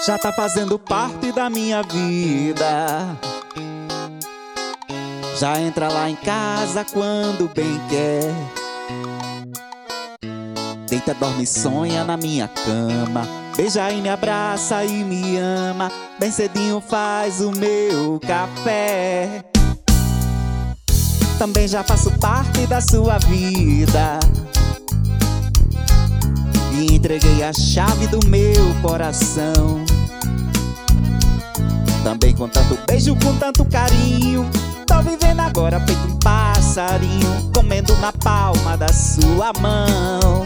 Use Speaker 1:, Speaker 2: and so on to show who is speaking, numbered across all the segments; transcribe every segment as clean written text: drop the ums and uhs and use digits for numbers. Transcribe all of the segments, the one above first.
Speaker 1: já tá fazendo parte da minha vida. Já entra lá em casa quando bem quer. Deita, dorme, sonha na minha cama. Beija e me abraça e me ama. Bem cedinho faz o meu café. Também já faço parte da sua vida e entreguei a chave do meu coração. Também com tanto beijo, com tanto carinho, tô vivendo agora feito um passarinho, comendo na palma da sua mão.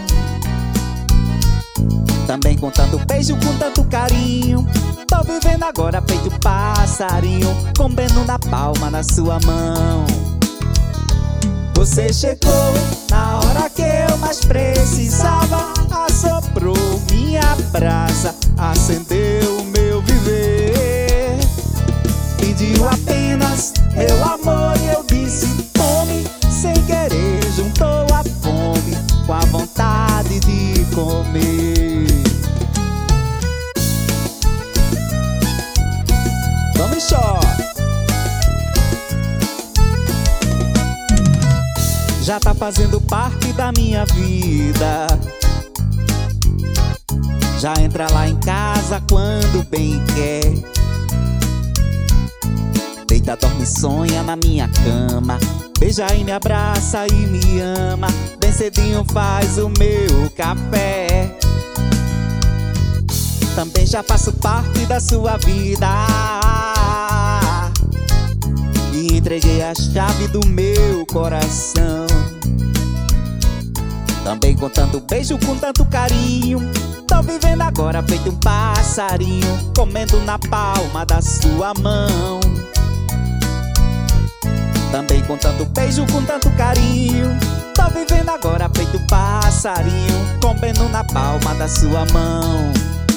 Speaker 1: Também com tanto beijo, com tanto carinho, tô vivendo agora feito um passarinho, comendo na palma da sua mão. Você chegou na hora que eu mais precisava, assoprou minha brasa, acendeu o meu viver. Pediu apenas meu amor e eu disse tome. Sem querer juntou a fome com a vontade de comer. Tome shot. Já tá fazendo parte da minha vida. Já entra lá em casa quando bem quer. Deita, dorme, sonha na minha cama. Beija e me abraça e me ama. Bem cedinho faz o meu café. Também já faço parte da sua vida e entreguei a chave do meu coração. Também com tanto beijo, com tanto carinho, tô vivendo agora feito um passarinho, comendo na palma da sua mão. Também com tanto beijo, com tanto carinho, tô vivendo agora feito um passarinho, comendo na palma da sua mão.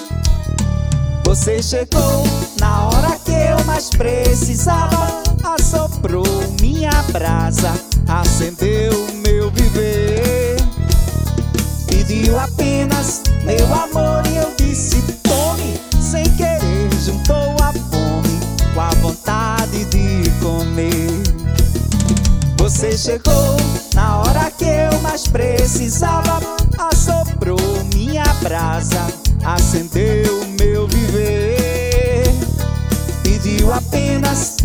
Speaker 1: Você chegou na hora que eu mais precisava, assoprou minha brasa, acendeu o meu viver. Pediu apenas meu amor e eu disse tome. Sem querer juntou a fome com a vontade de comer. Você chegou na hora que eu mais precisava, assoprou minha brasa, acendeu o meu viver. Pediu apenas